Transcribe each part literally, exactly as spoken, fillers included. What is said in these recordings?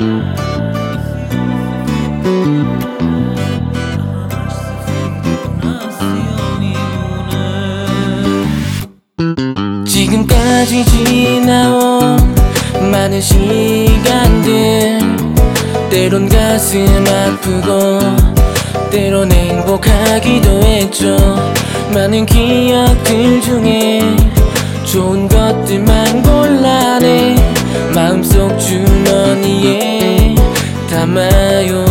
지금까지 지나온 많은 시간들, 때론 가슴 아프고 때론 행복하기도 했죠. 많은 기억들 중에 좋은 것들만 골라내 마음속 주머니에 담아요.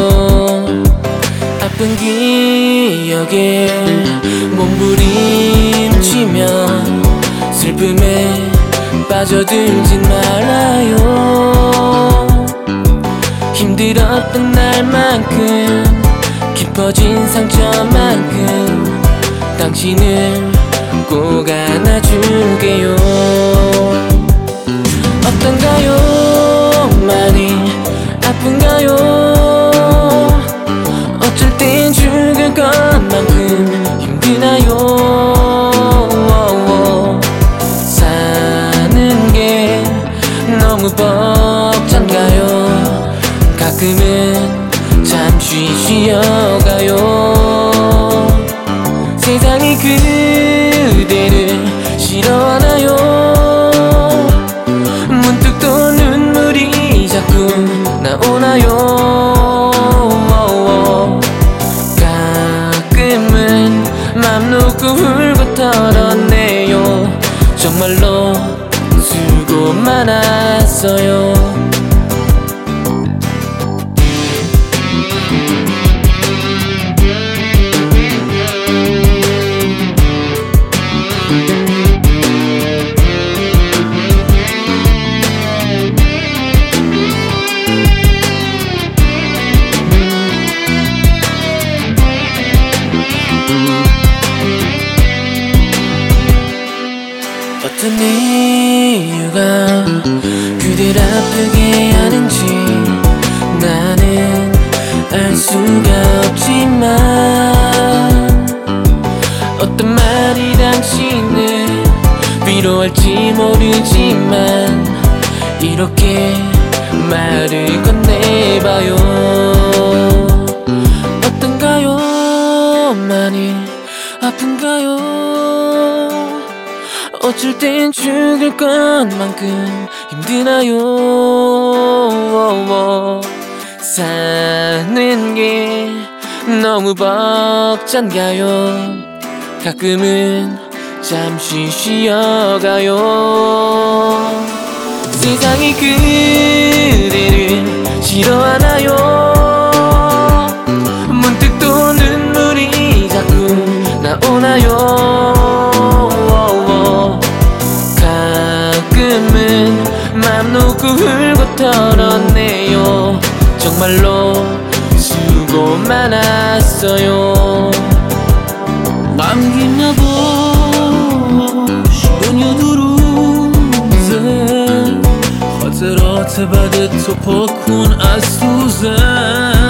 아픈 기억에 몸부림치며 슬픔에 빠져들진 말아요. 힘들었던 날만큼 깊어진 상처만큼 당신을 꼭 안아줄게요. 어떤가요? 많이 아픈가요? 어쩔 땐 죽을 것만큼 힘드나요? 사는 게 너무 벅찬가요? 가끔은 잠시 쉬어가요. 세상이 그대를 싫어하나요? 문득 또 눈물이 자꾸 나오나요? 가끔은 맘 놓고 울고 털어내요. 정말로 수고 많았어요. 어떤 이유가 그댈 아프게 하는지 나는 알 수가 없지만, 어떤 말이 당신을 위로할지 모르지만 이렇게 말을 건네봐요. 어떤가요? 많이 아픈가요? 어쩔 땐 죽을 것만큼 힘드나요? 사는 게 너무 벅찬가요? 가끔은 잠시 쉬어가요. 세상이 그대를 싫어하나요? 문득 또 눈물이 자꾸 나오나요? 가끔은 맘 놓고 울고 털어내요. 정말로 수고 많았어요. Għamgin nabox dunja durużen خاطرات بدت تو پاک کن از تو زن